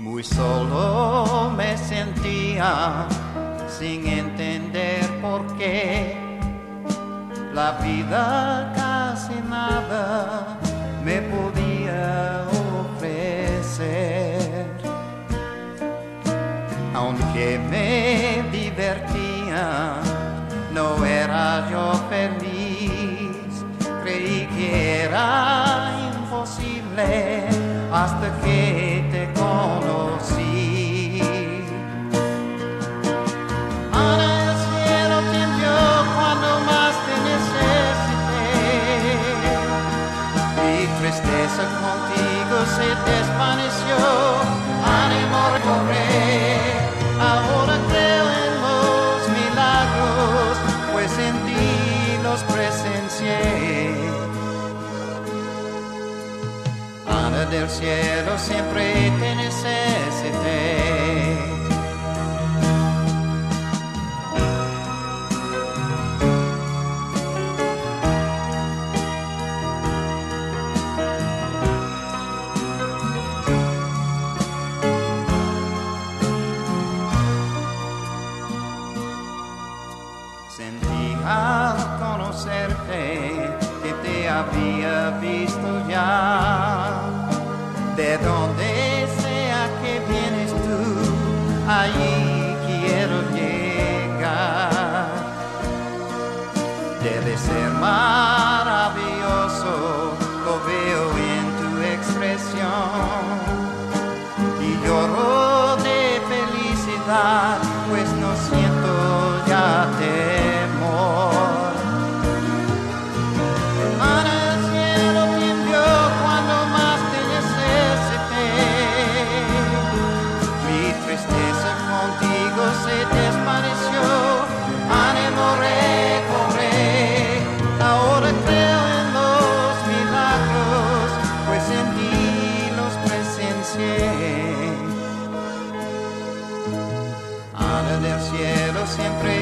Muy solo me sentía sin entender por qué. La vida casi nada me podía ofrecer. Aunque me divertía, no era yo feliz. Creí que era imposible hasta que te conocí. Ahora el cielo cambió cuando más te necesité. Mi tristeza contigo se desvaneció. Ánimo, recorre. Ahora creo en los milagros, pues en ti los presencié. Ana del cielo, siempre te necesité. Sentí al conocerte que te había visto ya. De donde sea que vienes tú, allí quiero llegar. Debe ser maravilloso, lo veo en tu expresión. Y lloro de felicidad, pues no siento ya temor. Ana, el cielo cambió cuando más te necesité. Mi tristeza contigo se desvaneció. Ánimo, recorre. Ahora creo en los milagros, pues en ti los presencié. Ana del cielo, siempre